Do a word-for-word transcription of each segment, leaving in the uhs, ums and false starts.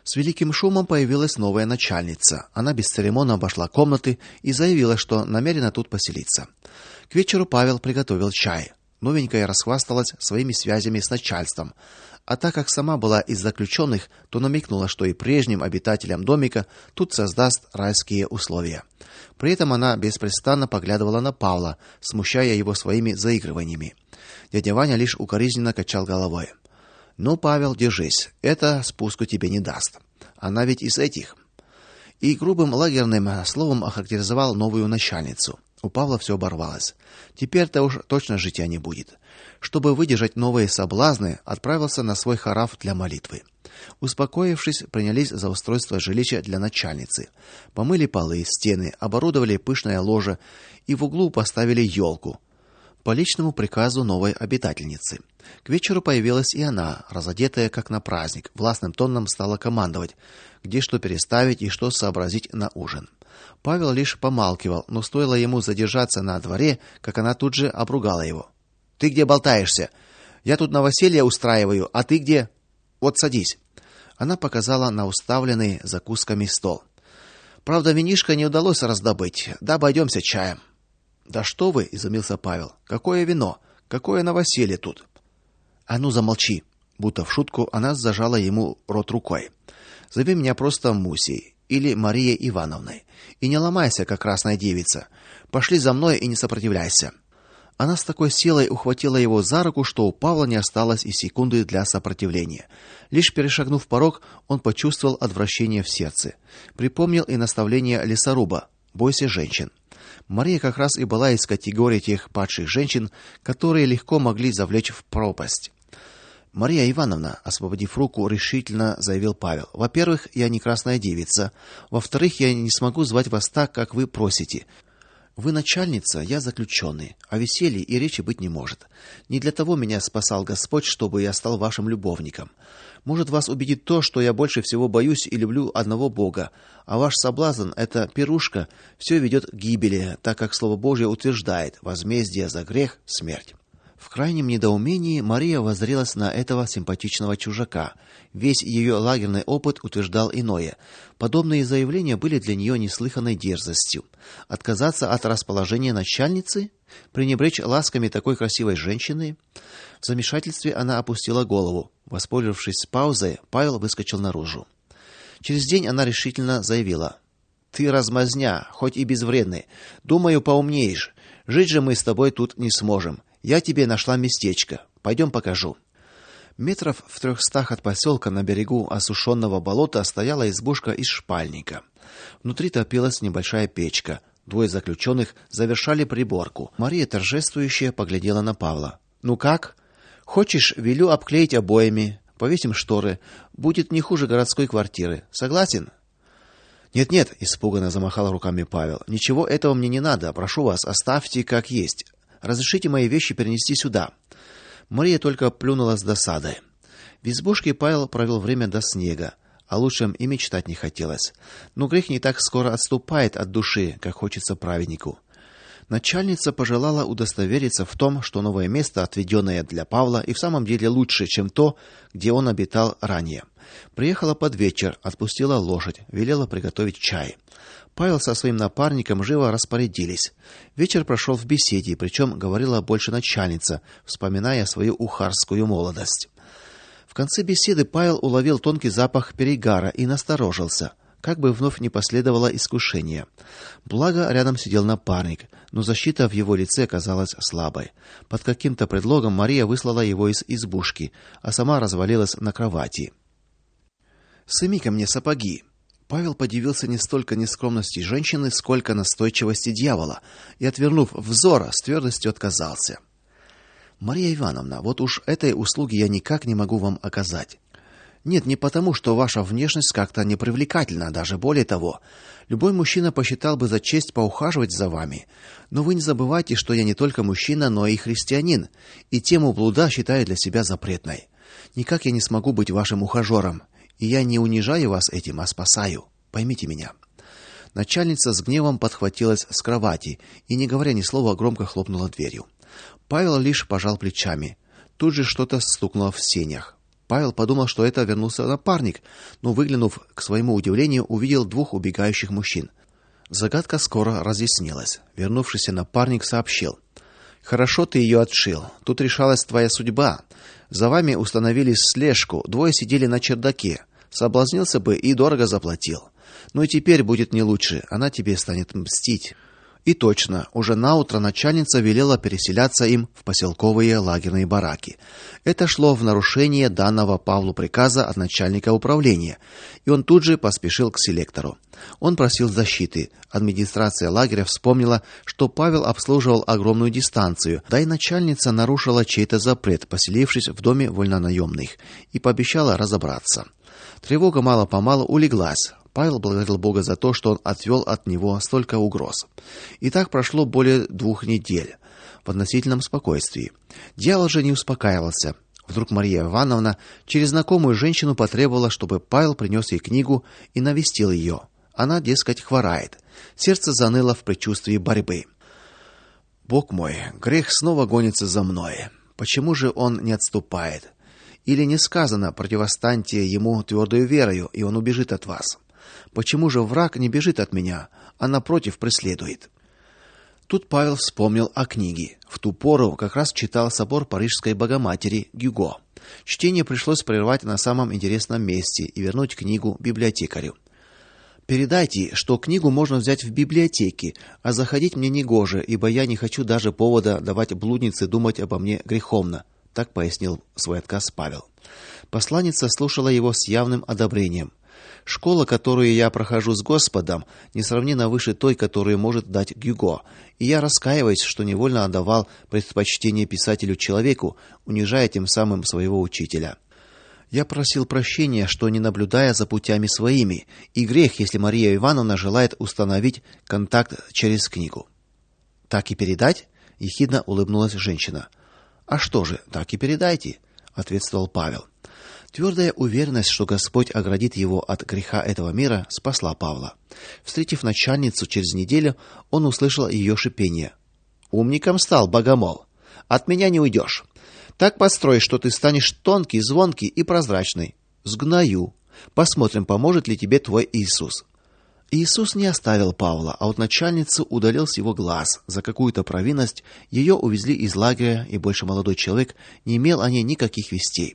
С великим шумом появилась новая начальница. Она бесцеремонно обошла комнаты и заявила, что намерена тут поселиться. К вечеру Павел приготовил чай. Новенькая расхвасталась своими связями с начальством. А так как сама была из заключенных, то намекнула, что и прежним обитателям домика тут создаст райские условия. При этом она беспрестанно поглядывала на Павла, смущая его своими заигрываниями. Дядя Ваня лишь укоризненно качал головой. "Ну, Павел, держись. Это спуску тебе не даст. Она ведь из этих". И грубым лагерным словом охарактеризовал новую начальницу. У Павла все оборвалось. Теперь-то уж точно житья не будет. Чтобы выдержать новые соблазны, отправился на свой хараф для молитвы. Успокоившись, принялись за устройство жилища для начальницы. Помыли полы, стены, оборудовали пышное ложе и в углу поставили елку. По личному приказу новой обитательницы. К вечеру появилась и она, разодетая как на праздник, властным тоном стала командовать, где что переставить и что сообразить на ужин. Павел лишь помалкивал, но стоило ему задержаться на дворе, как она тут же обругала его. "Ты где болтаешься? Я тут новоселье устраиваю, а ты где? Вот садись". Она показала на уставленный закусками стол. "Правда, винишко не удалось раздобыть. Да обойдемся чаем". "Да что вы", изумился Павел. "Какое вино? Какое новоселье тут?" "А ну замолчи", будто в шутку она зажала ему рот рукой. "Зови меня просто Мусей или Марией Ивановной. И не ломайся, как красная девица. Пошли за мной и не сопротивляйся". Она с такой силой ухватила его за руку, что у Павла не осталось и секунды для сопротивления. Лишь перешагнув порог, он почувствовал отвращение в сердце. Припомнил и наставление лесоруба: "Бойся женщин". Мария как раз и была из категории тех падших женщин, которые легко могли завлечь в пропасть. "Мария Ивановна", освободив руку, решительно заявил Павел. "Во-первых, я не красная девица. Во-вторых, я не смогу звать вас так, как вы просите. Вы начальница, я заключенный, а веселье и речи быть не может. Не для того меня спасал Господь, чтобы я стал вашим любовником. Может, вас убедит то, что я больше всего боюсь и люблю одного Бога, а ваш соблазн это пирушка, все ведет к гибели, так как слово Божье утверждает: возмездие за грех смерть". В крайнем недоумении Мария воззрелась на этого симпатичного чужака. Весь ее лагерный опыт утверждал иное. Подобные заявления были для нее неслыханной дерзостью. Отказаться от расположения начальницы, пренебречь ласками такой красивой женщины. В замешательстве она опустила голову. Воспользовавшись паузой, Павел выскочил наружу. Через день она решительно заявила: "Ты размазня, хоть и безвредный. Думаю, поумнеешь. Жить же мы с тобой тут не сможем. Я тебе нашла местечко. Пойдем покажу". Метров в трехстах от поселка на берегу осушенного болота стояла избушка из шпальника. Внутри топилась небольшая печка. Двое заключенных завершали приборку. Мария торжествующе поглядела на Павла. "Ну как? Хочешь, велю обклеить обоями, повесим шторы, будет не хуже городской квартиры. Согласен?" "Нет-нет", испуганно замахал руками Павел. "Ничего этого мне не надо. Прошу вас, оставьте как есть. Разрешите мои вещи перенести сюда". Мария только плюнула с досадой. В избушке Павел провел время до снега, а лучшем и мечтать не хотелось. Но грех не так скоро отступает от души, как хочется праведнику. Начальница пожелала удостовериться в том, что новое место, отведенное для Павла, и в самом деле лучше, чем то, где он обитал ранее. Приехала под вечер, отпустила лошадь, велела приготовить чай. Павел со своим напарником живо распорядились. Вечер прошел в беседе, причем говорила больше начальница, вспоминая свою ухарскую молодость. В конце беседы Павел уловил тонкий запах перегара и насторожился, как бы вновь не последовало искушение. Благо рядом сидел напарник, но защита в его лице казалась слабой. Под каким-то предлогом Мария выслала его из избушки, а сама развалилась на кровати. "Сними-ка мне сапоги". Павел подивился не столько нескромности женщины, сколько настойчивости дьявола, и, отвернув взор, с твердостью отказался. "Мария Ивановна, вот уж этой услуги я никак не могу вам оказать. Нет, не потому, что ваша внешность как-то непривлекательна, даже более того. Любой мужчина посчитал бы за честь поухаживать за вами. Но вы не забывайте, что я не только мужчина, но и христианин, и тему блуда считаю для себя запретной. Никак я не смогу быть вашим ухажером. И я не унижаю вас этим, а спасаю. Поймите меня". Начальница с гневом подхватилась с кровати и, не говоря ни слова, громко хлопнула дверью. Павел лишь пожал плечами. Тут же что-то стукнуло в сенях. Павел подумал, что это вернулся напарник, но, выглянув, к своему удивлению, увидел двух убегающих мужчин. Загадка скоро разъяснилась. Вернувшийся напарник сообщил: "Хорошо ты ее отшил. Тут решалась твоя судьба. За вами установили слежку, двое сидели на чердаке. Соблазнился бы и дорого заплатил. Но и теперь будет не лучше, она тебе станет мстить". И точно, уже наутро начальница велела переселяться им в поселковые лагерные бараки. Это шло в нарушение данного Павлу приказа от начальника управления, и он тут же поспешил к селектору. Он просил защиты. Администрация лагеря вспомнила, что Павел обслуживал огромную дистанцию, да и начальница нарушила чей-то запрет, поселившись в доме вольнонаемных, и пообещала разобраться. Тревога мало-помалу улеглась. Павел благодарил Бога за то, что он отвел от него столько угроз. И так прошло более двух недель в относительном спокойствии. Дьявол же не успокаивался. Вдруг Мария Ивановна через знакомую женщину потребовала, чтобы Павел принес ей книгу и навестил ее. Она, дескать, хворает. Сердце заныло в предчувствии борьбы. Бог мой, грех снова гонится за мной. Почему же он не отступает? Или не сказано: противостаньте ему твердою верою, и он убежит от вас? Почему же враг не бежит от меня, а напротив преследует? Тут Павел вспомнил о книге. В ту пору как раз читал собор Парижской Богоматери Гюго. Чтение пришлось прервать на самом интересном месте и вернуть книгу библиотекарю. Передайте, что книгу можно взять в библиотеке, а заходить мне негоже, ибо я не хочу даже повода давать блуднице думать обо мне греховно, так пояснил свой отказ Павел. Посланница слушала его с явным одобрением. Школа, которую я прохожу с Господом, несравненно выше той, которую может дать Гюго, и я раскаиваюсь, что невольно отдавал предпочтение писателю-человеку, унижая тем самым своего учителя. Я просил прощения, что не наблюдая за путями своими, и грех, если Мария Ивановна желает установить контакт через книгу. Так и передать? Ехидно улыбнулась женщина. А что же, так и передайте, ответствовал Павел. Твердая уверенность, что Господь оградит его от греха этого мира, спасла Павла. Встретив начальницу через неделю, он услышал ее шипение: "Умником стал, богомол. От меня не уйдешь. Так построй, что ты станешь тонкий, звонкий и прозрачный. Сгною. Посмотрим, поможет ли тебе твой Иисус". Иисус не оставил Павла, а от начальницы удалил с его глаз. За какую-то провинность ее увезли из лагеря, и больше молодой человек не имел о ней никаких вестей.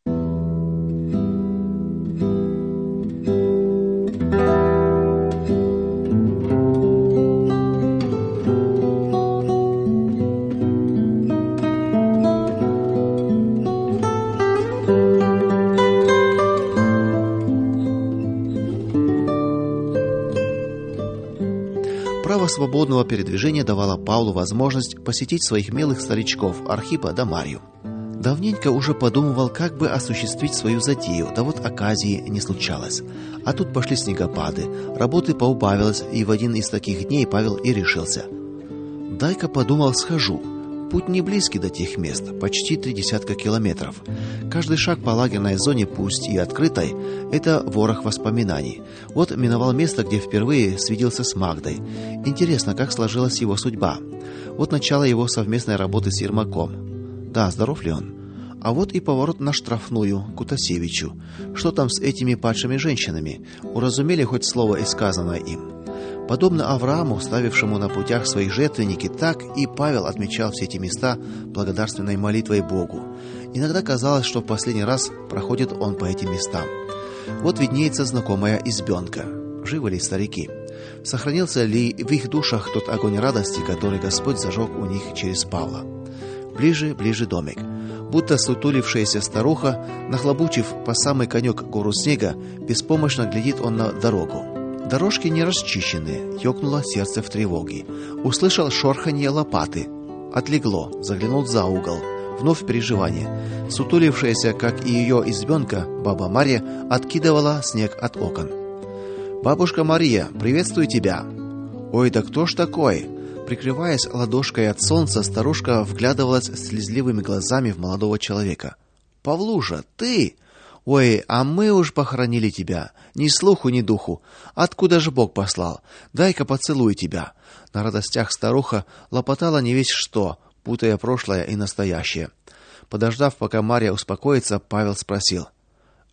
Право свободного передвижения давало Павлу возможность посетить своих милых старичков Архипа да Марью. Давненько уже подумывал, как бы осуществить свою затею, да вот оказии не случалось. А тут пошли снегопады, работы поубавилось, и в один из таких дней Павел и решился: дай-ка, подумал, схожу. Путь не близкий до тех мест, почти три десятка километров. Каждый шаг по лагерной зоне, пусть и открытой, это ворох воспоминаний. Вот миновал место, где впервые свиделся с Магдой. Интересно, как сложилась его судьба. Вот начало его совместной работы с Ермаком. Да, здоров ли он? А вот и поворот на штрафную к Кутасевичу. Что там с этими падшими женщинами? Уразумели хоть слово и сказанное им? Подобно Аврааму, ставившему на путях свои жертвенники, так и Павел отмечал все эти места благодарственной молитвой Богу. Иногда казалось, что в последний раз проходит он по этим местам. Вот виднеется знакомая избенка. Живы ли старики? Сохранился ли в их душах тот огонь радости, который Господь зажег у них через Павла? Ближе, ближе домик. Будто сутулившаяся старуха, нахлобучив по самый конек гору снега, беспомощно глядит он на дорогу. Дорожки не расчищены, ёкнуло сердце в тревоге. Услышал шорханье лопаты. Отлегло, заглянул за угол. Вновь переживание. Сутулившаяся, как и ее избенка, баба Марья откидывала снег от окон. «Бабушка Мария, приветствую тебя!» «Ой, да кто ж такой?» Прикрываясь ладошкой от солнца, старушка вглядывалась слезливыми глазами в молодого человека. «Павлуша, ты? Ой, а мы уж похоронили тебя. Ни слуху, ни духу. Откуда же Бог послал? Дай-ка поцелую тебя». На радостях старуха лопотала не весть что, путая прошлое и настоящее. Подождав, пока Марья успокоится, Павел спросил: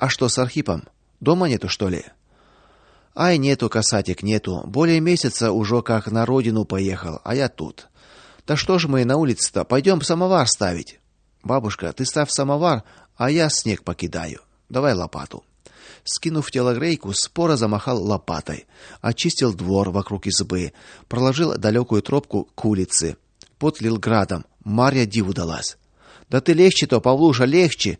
А что с Архипом? Дома нету, что ли? Ай, нету, касатик, нету. Более месяца уже как на родину поехал, а я тут. Да что ж мы на улице-то? Пойдем самовар ставить. Бабушка, ты ставь самовар, а я снег покидаю. Давай лопату. Скинув телогрейку, споро замахал лопатой, очистил двор вокруг избы, проложил далекую тропку к улице. Пот лил градом, Марья диву далась. Да ты легче-то, Павлуша, легче.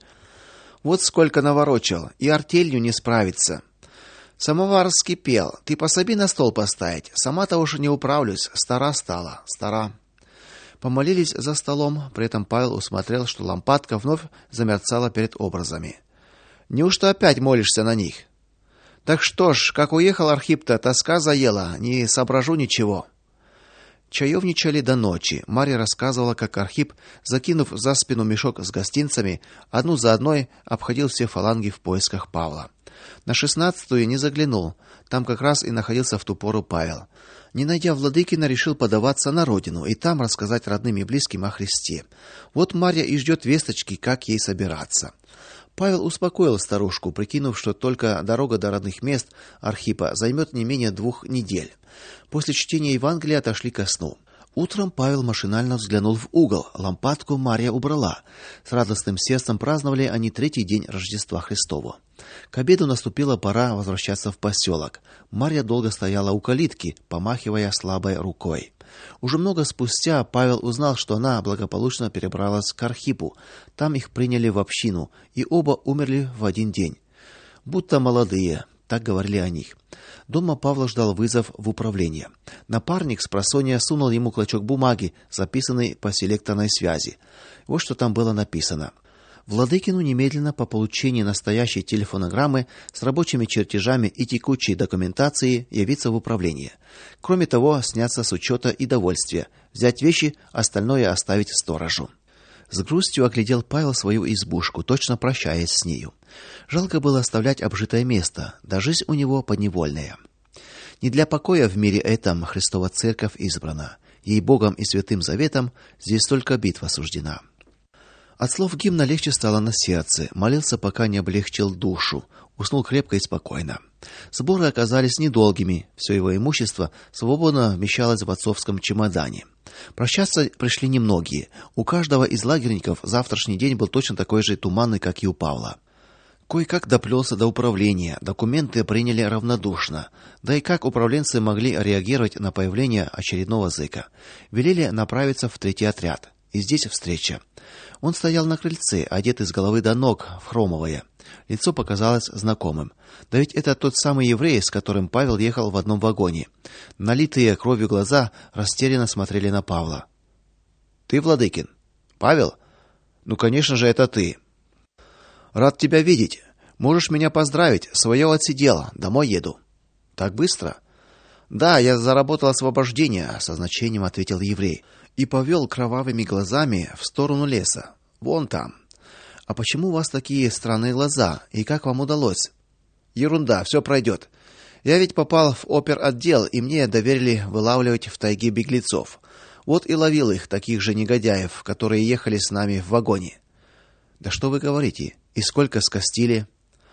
Вот сколько наворочил, и артелью не справиться. Самовар вскипел. Ты пособи на стол поставить. Сама-то уж не управлюсь, стара стала, стара. Помолились за столом, при этом Павел усмотрел, что лампадка вновь замерцала перед образами. Неужто опять молишься на них? Так что ж, как уехал Архип-то, тоска заела, не соображу ничего. Чаевничали до ночи. Марья рассказывала, как Архип, закинув за спину мешок с гостинцами, одну за одной обходил все фаланги в поисках Павла. На шестнадцатую не заглянул. Там как раз и находился в ту пору Павел. Не найдя Владыкина, решил подаваться на родину и там рассказать родным и близким о Христе. Вот Марья и ждет весточки, как ей собираться. Павел успокоил старушку, прикинув, что только дорога до родных мест Архипа займет не менее двух недель. После чтения Евангелия отошли ко сну. Утром Павел машинально взглянул в угол. Лампадку Марья убрала. С радостным сердцем праздновали они третий день Рождества Христова. К обеду наступила пора возвращаться в поселок. Марья долго стояла у калитки, помахивая слабой рукой. Уже много спустя Павел узнал, что она благополучно перебралась к Архипу. Там их приняли в общину, и оба умерли в один день. Будто молодые, так говорили о них. Дома Павла ждал вызов в управление. Напарник спросонья сунул ему клочок бумаги, записанный по селекторной связи. Вот что там было написано: Владыкину немедленно по получении настоящей телефонограммы с рабочими чертежами и текущей документацией явиться в управление. Кроме того, сняться с учета и довольствия, взять вещи, остальное оставить сторожу. С грустью оглядел Павел свою избушку, точно прощаясь с нею. Жалко было оставлять обжитое место, да жизнь у него подневольная. Не для покоя в мире этом Христова церковь избрана. Ей Богом и Святым Заветом здесь только битва суждена. От слов гимна легче стало на сердце. Молился, пока не облегчил душу. Уснул крепко и спокойно. Сборы оказались недолгими. Все его имущество свободно вмещалось в отцовском чемодане. Прощаться пришли немногие. У каждого из лагерников завтрашний день был точно такой же туманный, как и у Павла. Кое-как доплелся до управления. Документы приняли равнодушно. Да и как управленцы могли реагировать на появление очередного зэка? Велели направиться в третий отряд. И здесь встреча. Он стоял на крыльце, одетый с головы до ног в хромовое. Лицо показалось знакомым. Да ведь это тот самый еврей, с которым Павел ехал в одном вагоне. Налитые кровью глаза растерянно смотрели на Павла. Ты, Владыкин? Павел? Ну, конечно же, это ты. Рад тебя видеть. Можешь меня поздравить, свое отсидел, домой еду. Так быстро? Да, я заработал освобождение, со значением ответил еврей и повел кровавыми глазами в сторону леса. Вон там. А почему у вас такие странные глаза, и как вам удалось? Ерунда, все пройдет. Я ведь попал в оперотдел, и мне доверили вылавливать в тайге беглецов. Вот и ловил их, таких же негодяев, которые ехали с нами в вагоне. Да что вы говорите? И сколько скостили?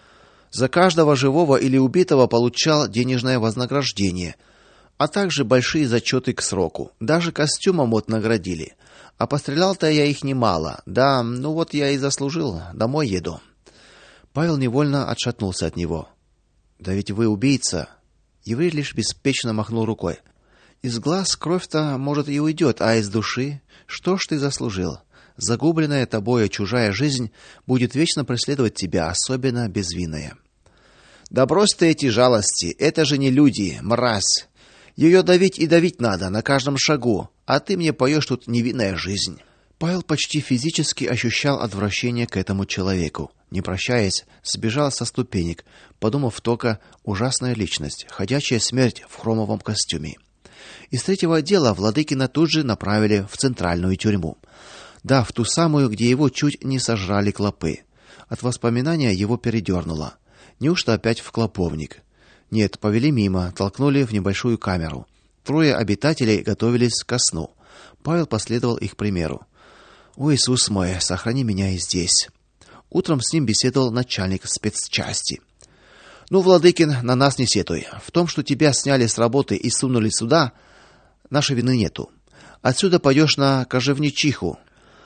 За каждого живого или убитого получал денежное вознаграждение, а также большие зачеты к сроку. Даже костюмом вот наградили. А пострелял-то я их немало. Да, ну вот я и заслужил. Домой еду. Павел невольно отшатнулся от него. Да ведь вы убийца. Еврей лишь беспечно махнул рукой. Из глаз кровь-то, может, и уйдет, а из души что ж ты заслужил? Загубленная тобою чужая жизнь будет вечно преследовать тебя, особенно безвинная. Да брось ты эти жалости, это же не люди, мразь. Ее давить и давить надо на каждом шагу, а ты мне поешь тут невинная жизнь. Павел почти физически ощущал отвращение к этому человеку. Не прощаясь, сбежал со ступенек, подумав только: ужасная личность, ходячая смерть в хромовом костюме. Из третьего отдела Владыкина тут же направили в центральную тюрьму. Да, в ту самую, где его чуть не сожрали клопы. От воспоминания его передернуло. Неужто опять в клоповник? Нет, повели мимо, толкнули в небольшую камеру. Трое обитателей готовились ко сну. Павел последовал их примеру. О, Иисус мой, сохрани меня и здесь. Утром с ним беседовал начальник спецчасти. Ну, Владыкин, на нас не сетуй. В том, что тебя сняли с работы и сунули сюда, нашей вины нету. Отсюда пойдешь на кожевничиху.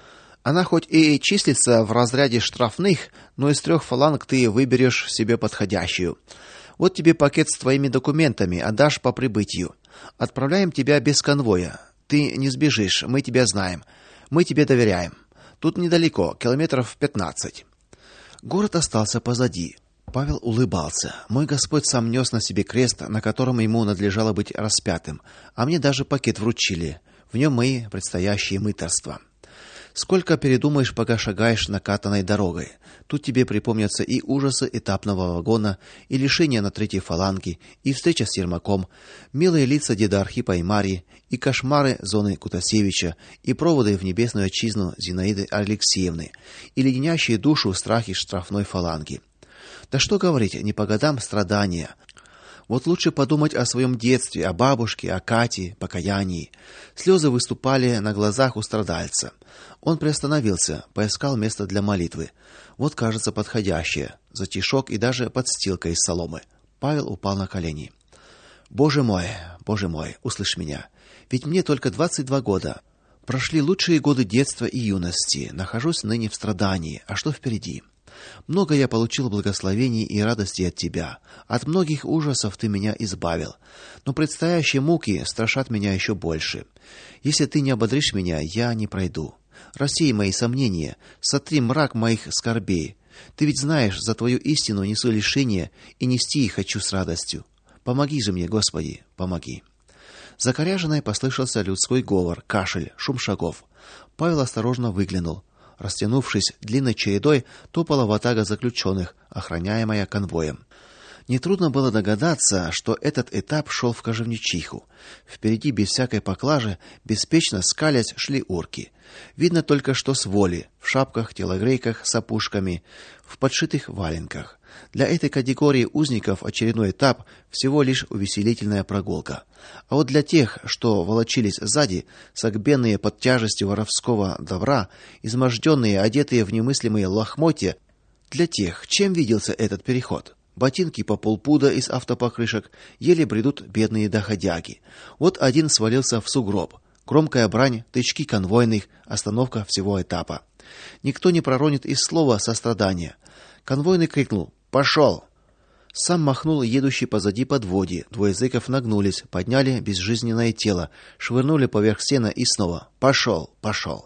Она хоть и числится в разряде штрафных, но из трех фаланг ты выберешь себе подходящую. Вот тебе пакет с твоими документами, отдашь по прибытию. Отправляем тебя без конвоя. Ты не сбежишь, мы тебя знаем. Мы тебе доверяем. Тут недалеко, километров пятнадцать. Город остался позади. Павел улыбался. Мой Господь сам нес на себе крест, на котором ему надлежало быть распятым, а мне даже пакет вручили. В нем мои предстоящие мытарства. Сколько передумаешь, пока шагаешь накатанной дорогой. Тут тебе припомнятся и ужасы этапного вагона, и лишения на третьей фаланге, и встреча с Ермаком, милые лица деда Архипа и Марьи, и кошмары зоны Кутасевича, и проводы в небесную отчизну Зинаиды Алексеевны, и леденящие душу страхи штрафной фаланги. Да что говорить, не по годам страдания. Вот лучше подумать о своем детстве, о бабушке, о Кате, покаянии. Слезы выступали на глазах у страдальца. Он приостановился, поискал место для молитвы. Вот, кажется, подходящее. Затишок и даже подстилка из соломы. Павел упал на колени. Боже мой, Боже мой, услышь меня. Ведь мне только двадцать два года. Прошли лучшие годы детства и юности. Нахожусь ныне в страдании. А что впереди? Много я получил благословений и радости от тебя. От многих ужасов ты меня избавил. Но предстоящие муки страшат меня еще больше. Если ты не ободришь меня, я не пройду. Рассей мои сомнения, сотри мрак моих скорбей. Ты ведь знаешь, за твою истину несу лишения и нести их хочу с радостью. Помоги же мне, Господи, помоги. За коряжиной послышался людской говор, кашель, шум шагов. Павел осторожно выглянул. Растянувшись длинной чередой, топала ватага заключенных, охраняемая конвоем. Нетрудно было догадаться, что этот этап шел в кожевничиху. Впереди без всякой поклажи, беспечно скалясь, шли орки. Видно только что с воли, в шапках, телогрейках с опушками, в подшитых валенках. Для этой категории узников очередной этап всего лишь увеселительная прогулка. А вот для тех, что волочились сзади, согбенные под тяжестью воровского добра, изможденные, одетые в немыслимые лохмотья, для тех, чем виделся этот переход? Ботинки по полпуда из автопокрышек, еле бредут бедные доходяги. Вот один свалился в сугроб. Громкая брань, тычки конвойных, остановка всего этапа. Никто не проронит и слова сострадания. Конвойный крикнул: «Пошел!» Сам махнул едущий позади подводе. Двое зэков нагнулись, подняли безжизненное тело, швырнули поверх сена и снова: «Пошел! Пошел!»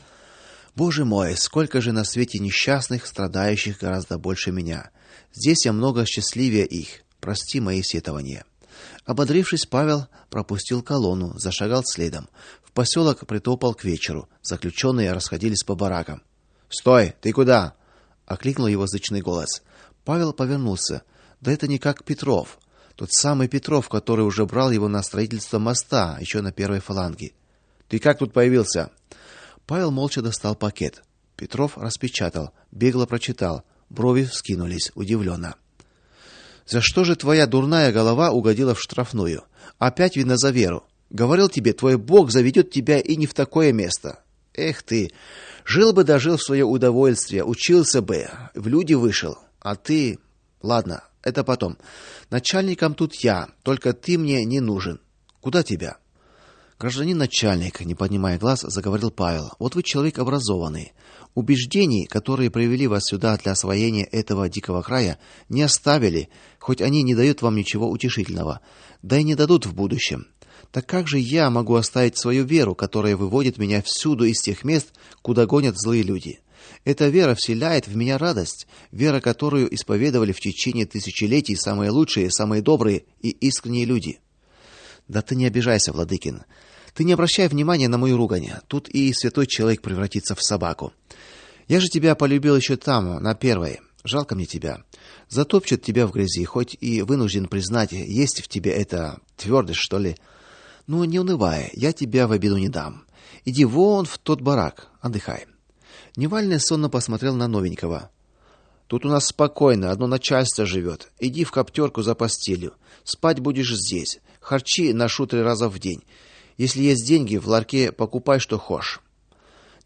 Боже мой, сколько же на свете несчастных, страдающих гораздо больше меня. Здесь я много счастливее их. Прости мои сетования. Ободрившись, Павел пропустил колонну, зашагал следом. В поселок притопал к вечеру. Заключенные расходились по баракам. "Стой, ты куда?" окликнул его зычный голос. Павел повернулся. Да это никак Петров, тот самый Петров, который уже брал его на строительство моста еще на первой фаланге. "Ты как тут появился?" Павел молча достал пакет. Петров распечатал, бегло прочитал. Брови вскинулись удивленно. "За что же твоя дурная голова угодила в штрафную? Опять видно за веру. Говорил тебе, твой Бог заведет тебя и не в такое место. Эх ты, жил бы дожил в свое удовольствие, учился бы, в люди вышел. А ты... Ладно, это потом. Начальником тут я, только ты мне не нужен. Куда тебя?" "Гражданин начальник", не поднимая глаз, заговорил Павел. "Вот вы человек образованный. Убеждений, которые привели вас сюда для освоения этого дикого края, не оставили, хоть они не дают вам ничего утешительного, да и не дадут в будущем. Так как же я могу оставить свою веру, которая выводит меня всюду из тех мест, куда гонят злые люди? Эта вера вселяет в меня радость, вера, которую исповедовали в течение тысячелетий самые лучшие, самые добрые и искренние люди". "Да ты не обижайся, Владыкин. Ты не обращай внимания на мою ругань. Тут и святой человек превратится в собаку. Я же тебя полюбил еще там, на первой. Жалко мне тебя. Затопчет тебя в грязи, хоть и вынужден признать, есть в тебе эта твердость, что ли. Ну, не унывай, я тебя в обиду не дам. Иди вон в тот барак, отдыхай". Невальный сонно посмотрел на новенького. "Тут у нас спокойно, одно начальство живет. Иди в коптерку за постелью. Спать будешь здесь. Харчи ношу три раза в день. Если есть деньги, в ларьке покупай, что хочешь".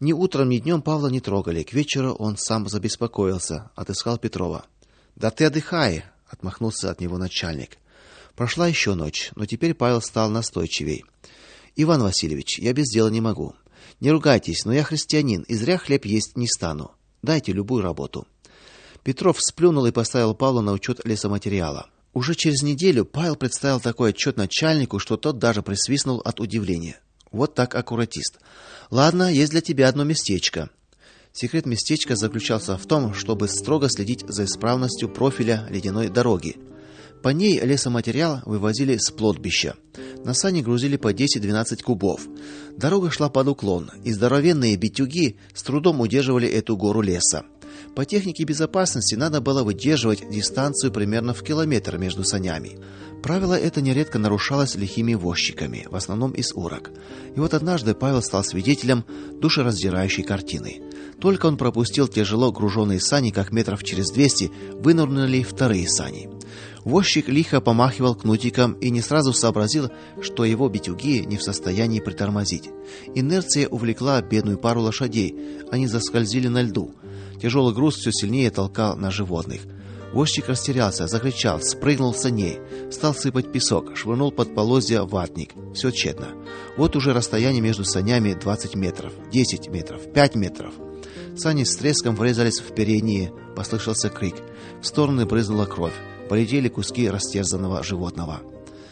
Ни утром, ни днем Павла не трогали. К вечеру он сам забеспокоился, отыскал Петрова. "Да ты отдыхай", отмахнулся от него начальник. Прошла еще ночь, но теперь Павел стал настойчивей. "Иван Васильевич, я без дела не могу. Не ругайтесь, но я христианин, и зря хлеб есть не стану. Дайте любую работу". Петров сплюнул и поставил Павла на учет лесоматериала. Уже через неделю Павел представил такой отчет начальнику, что тот даже присвистнул от удивления. Вот так аккуратист. "Ладно, есть для тебя одно местечко". Секрет местечка заключался в том, чтобы строго следить за исправностью профиля ледяной дороги. По ней лесоматериал вывозили с плотбища. На сани грузили по десять-двенадцать кубов. Дорога шла под уклон, и здоровенные битюги с трудом удерживали эту гору леса. По технике безопасности надо было выдерживать дистанцию примерно в километр между санями. Правило это нередко нарушалось лихими возчиками, в основном из урок. И вот однажды Павел стал свидетелем душераздирающей картины. Только он пропустил тяжело груженные сани, как метров через двести вынырнули вторые сани. Возчик лихо помахивал кнутиком и не сразу сообразил, что его битюги не в состоянии притормозить. Инерция увлекла бедную пару лошадей, они заскользили на льду. Тяжелый груз все сильнее толкал на животных. Возчик растерялся, закричал, спрыгнул с саней, стал сыпать песок, швырнул под полозья ватник. Все тщетно. Вот уже расстояние между санями двадцать метров, десять метров, пять метров. Сани с треском врезались в передние, послышался крик. В стороны брызнула кровь, полетели куски растерзанного животного.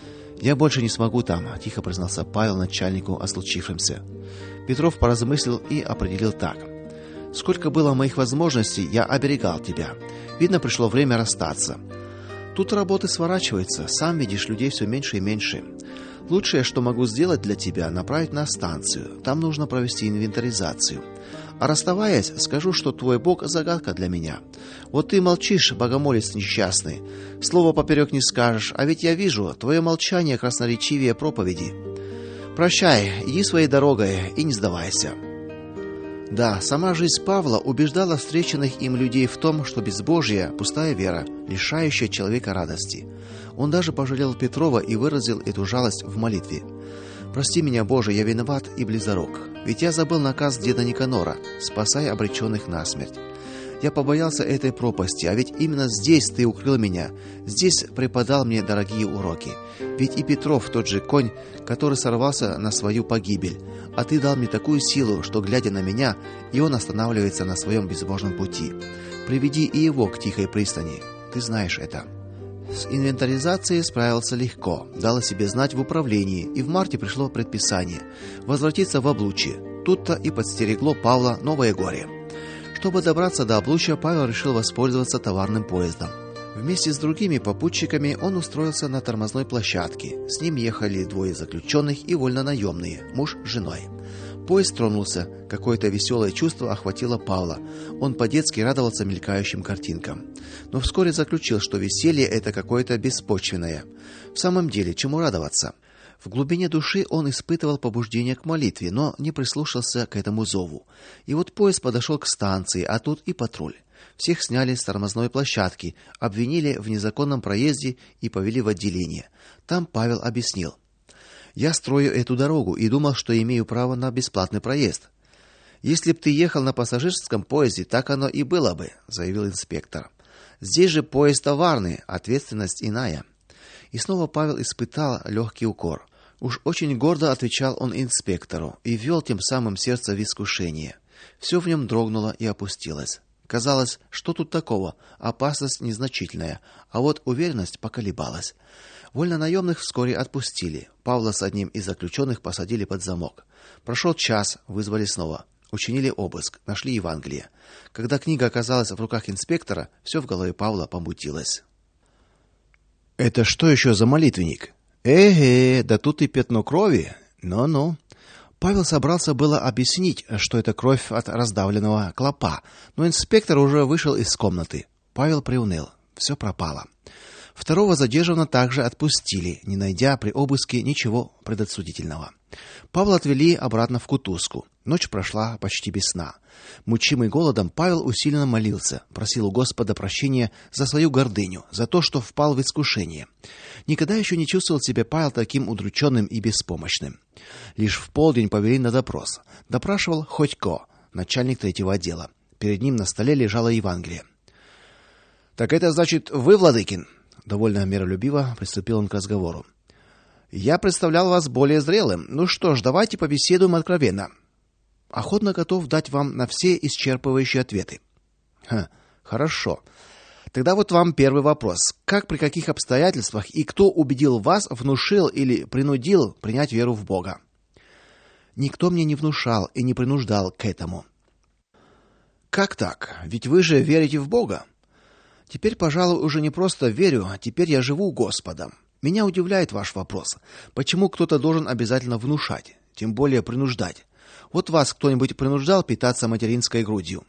"Я больше не смогу там", тихо признался Павел начальнику о случившемся. Петров поразмыслил и определил так: "Сколько было моих возможностей, я оберегал тебя. Видно, пришло время расстаться. Тут работы сворачиваются, сам видишь, людей все меньше и меньше. Лучшее, что могу сделать для тебя, направить на станцию. Там нужно провести инвентаризацию. А расставаясь, скажу, что твой Бог загадка для меня. Вот ты молчишь, богомолец несчастный. Слова поперек не скажешь, а ведь я вижу, твое молчание красноречивее проповеди. Прощай, иди своей дорогой и не сдавайся". Да, сама жизнь Павла убеждала встреченных им людей в том, что безбожие пустая вера, лишающая человека радости. Он даже пожалел Петрова и выразил эту жалость в молитве. "Прости меня, Боже, я виноват и близорук. Ведь я забыл наказ деда Никанора: спасай обреченных на смерть. Я побоялся этой пропасти, а ведь именно здесь ты укрыл меня, здесь преподал мне дорогие уроки. Ведь и Петров тот же конь, который сорвался на свою погибель, а ты дал мне такую силу, что, глядя на меня, и он останавливается на своем безбожном пути. Приведи и его к тихой пристани. Ты знаешь это". С инвентаризацией справился легко, дал о себе знать в управлении, и в марте пришло предписание возвратиться в Облучье. Тут-то и подстерегло Павла новое горе. Чтобы добраться до Облучья, Павел решил воспользоваться товарным поездом. Вместе с другими попутчиками он устроился на тормозной площадке. С ним ехали двое заключенных и вольнонаемные, муж с женой. Поезд тронулся. Какое-то веселое чувство охватило Павла. Он по-детски радовался мелькающим картинкам. Но вскоре заключил, что веселье это какое-то беспочвенное. В самом деле, чему радоваться? В глубине души он испытывал побуждение к молитве, но не прислушался к этому зову. И вот поезд подошел к станции, а тут и патруль. Всех сняли с тормозной площадки, обвинили в незаконном проезде и повели в отделение. Там Павел объяснил: "Я строю эту дорогу и думал, что имею право на бесплатный проезд". "Если б ты ехал на пассажирском поезде, так оно и было бы", заявил инспектор. "Здесь же поезд товарный, ответственность иная". И снова Павел испытал легкий укор. Уж очень гордо отвечал он инспектору и ввел тем самым сердце в искушение. Все в нем дрогнуло и опустилось. Казалось, что тут такого? Опасность незначительная, а вот уверенность поколебалась. Вольнонаемных вскоре отпустили. Павла с одним из заключенных посадили под замок. Прошел час, вызвали снова. Учинили обыск, нашли Евангелие. Когда книга оказалась в руках инспектора, все в голове Павла помутилось. "Это что еще за молитвенник? Эге, да тут и пятно крови. Ну-ну". Павел собрался было объяснить, что это кровь от раздавленного клопа, но инспектор уже вышел из комнаты. Павел приуныл. Все пропало. Второго задержанного также отпустили, не найдя при обыске ничего предосудительного. Павла отвели обратно в кутузку. Ночь прошла почти без сна. Мучимый голодом, Павел усиленно молился, просил у Господа прощения за свою гордыню, за то, что впал в искушение. Никогда еще не чувствовал себя Павел таким удрученным и беспомощным. Лишь в полдень повели на допрос. Допрашивал Ходько, начальник третьего отдела. Перед ним на столе лежало Евангелие. Так это значит, вы, Владыкин? Довольно миролюбиво приступил он к разговору. Я представлял вас более зрелым. Ну что ж, давайте побеседуем откровенно. Охотно готов дать вам на все исчерпывающие ответы. Ха, хорошо. Тогда вот вам первый вопрос. Как, при каких обстоятельствах и кто убедил вас, внушил или принудил принять веру в Бога? Никто мне не внушал и не принуждал к этому. Как так? Ведь вы же верите в Бога. Теперь, пожалуй, уже не просто верю, а теперь я живу Господом. Меня удивляет ваш вопрос. Почему кто-то должен обязательно внушать, тем более принуждать? Вот вас кто-нибудь принуждал питаться материнской грудью?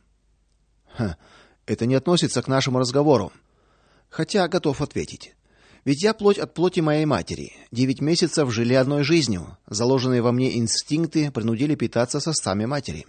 Ха, это не относится к нашему разговору. Хотя готов ответить. Ведь я плоть от плоти моей матери. Девять месяцев жили одной жизнью. Заложенные во мне инстинкты принудили питаться сосами матери.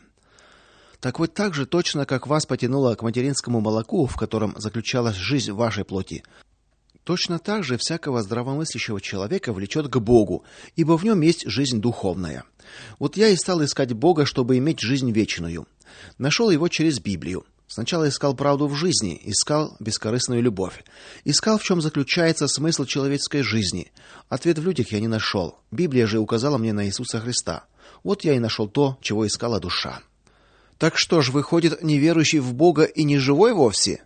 Так вот так же точно, как вас потянуло к материнскому молоку, в котором заключалась жизнь вашей плоти, точно так же всякого здравомыслящего человека влечет к Богу, ибо в нем есть жизнь духовная. Вот я и стал искать Бога, чтобы иметь жизнь вечную. Нашел его через Библию. Сначала искал правду в жизни, искал бескорыстную любовь. Искал, в чем заключается смысл человеческой жизни. Ответ в людях я не нашел. Библия же указала мне на Иисуса Христа. Вот я и нашел то, чего искала душа. Так что ж, выходит, неверующий в Бога и не живой вовсе?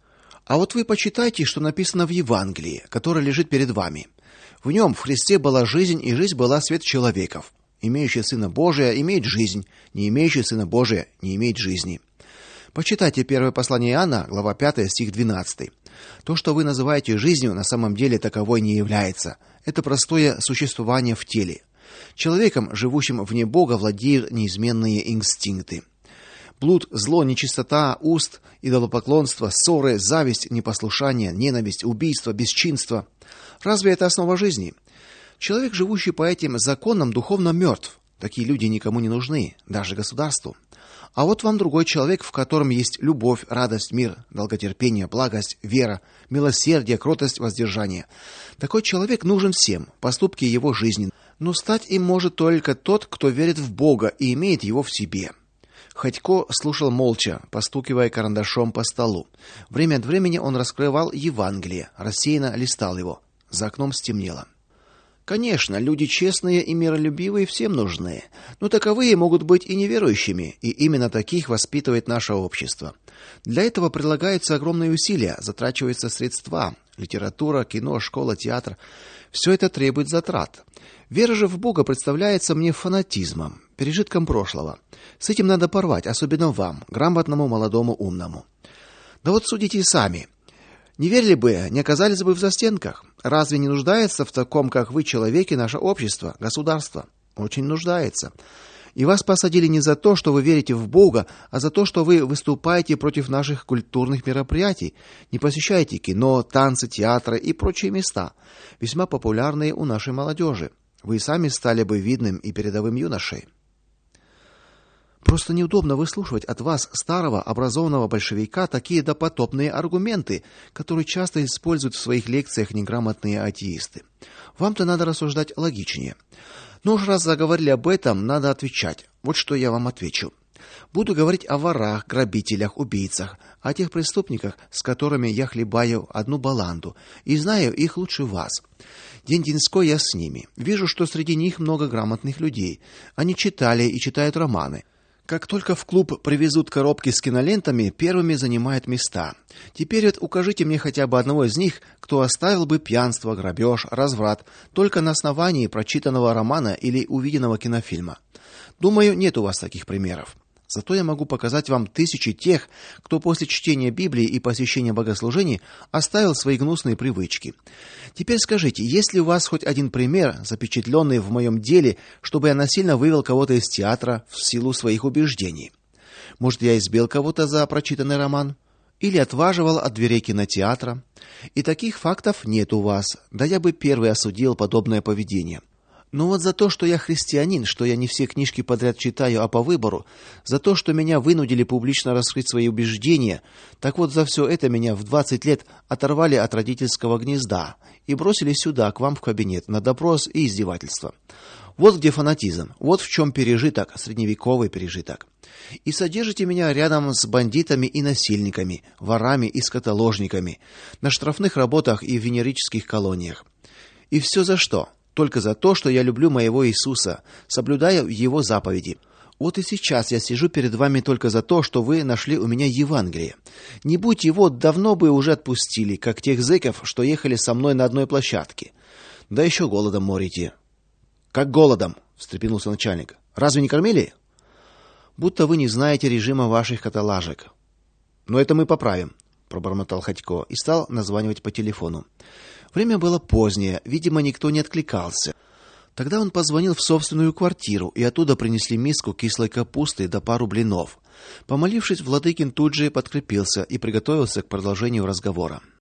А вот вы почитайте, что написано в Евангелии, которое лежит перед вами. В нем, в Христе, была жизнь, и жизнь была свет человеков. Имеющий Сына Божия имеет жизнь, не имеющий Сына Божия не имеет жизни. Почитайте первое послание Иоанна, глава пятая, стих двенадцатый. То, что вы называете жизнью, на самом деле таковой не является. Это простое существование в теле. Человеком, живущим вне Бога, владеют неизменные инстинкты. Блуд, зло, нечистота уст, идолопоклонство, ссоры, зависть, непослушание, ненависть, убийство, бесчинство. Разве это основа жизни? Человек, живущий по этим законам, духовно мертв. Такие люди никому не нужны, даже государству. А вот вам другой человек, в котором есть любовь, радость, мир, долготерпение, благость, вера, милосердие, кротость, воздержание. Такой человек нужен всем, поступки его жизни. Но стать им может только тот, кто верит в Бога и имеет его в себе. Ходько слушал молча, постукивая карандашом по столу. Время от времени он раскрывал Евангелие, рассеянно листал его. За окном стемнело. Конечно, люди честные и миролюбивые всем нужны, но таковые могут быть и неверующими, и именно таких воспитывает наше общество. Для этого прилагаются огромные усилия, затрачиваются средства: литература, кино, школа, театр. Все это требует затрат. Вера же в Бога представляется мне фанатизмом, пережитком прошлого. С этим надо порвать, особенно вам, грамотному, молодому, умному. Да вот судите сами. Не верили бы, не оказались бы в застенках. Разве не нуждается в таком, как вы, человеке, наше общество, государство? Очень нуждается. И вас посадили не за то, что вы верите в Бога, а за то, что вы выступаете против наших культурных мероприятий, не посещаете кино, танцы, театры и прочие места, весьма популярные у нашей молодежи. Вы сами стали бы видным и передовым юношей. Просто неудобно выслушивать от вас, старого образованного большевика, такие допотопные аргументы, которые часто используют в своих лекциях неграмотные атеисты. Вам-то надо рассуждать логичнее. Но уж раз заговорили об этом, надо отвечать. Вот что я вам отвечу. Буду говорить о ворах, грабителях, убийцах, о тех преступниках, с которыми я хлебаю одну баланду, и знаю их лучше вас. День-деньской я с ними. Вижу, что среди них много грамотных людей. Они читали и читают романы. Как только в клуб привезут коробки с кинолентами, первыми занимают места. Теперь вот укажите мне хотя бы одного из них, кто оставил бы пьянство, грабеж, разврат только на основании прочитанного романа или увиденного кинофильма. Думаю, нет у вас таких примеров. Зато я могу показать вам тысячи тех, кто после чтения Библии и посещения богослужений оставил свои гнусные привычки. Теперь скажите, есть ли у вас хоть один пример, запечатленный в моем деле, чтобы я насильно вывел кого-то из театра в силу своих убеждений? Может, я избил кого-то за прочитанный роман? Или отваживал от дверей кинотеатра? И таких фактов нет у вас. Да я бы первый осудил подобное поведение. Но вот за то, что я христианин, что я не все книжки подряд читаю, а по выбору, за то, что меня вынудили публично раскрыть свои убеждения, так вот за все это меня в двадцать лет оторвали от родительского гнезда и бросили сюда, к вам в кабинет, на допрос и издевательство. Вот где фанатизм, вот в чем пережиток, средневековый пережиток. И содержите меня рядом с бандитами и насильниками, ворами и скотоложниками, на штрафных работах и в венерических колониях. И все за что? Только за то, что я люблю моего Иисуса, соблюдаю его заповеди. Вот и сейчас я сижу перед вами только за то, что вы нашли у меня Евангелие. Не будь его, давно бы уже отпустили, как тех зэков, что ехали со мной на одной площадке. Да еще голодом морите. Как голодом? Встрепенулся начальник. Разве не кормили? Будто вы не знаете режима ваших каталажек. Но это мы поправим, пробормотал Ходько и стал названивать по телефону. Время было позднее, видимо, никто не откликался. Тогда он позвонил в собственную квартиру, и оттуда принесли миску кислой капусты да пару блинов. Помолившись, Владыкин тут же подкрепился и приготовился к продолжению разговора.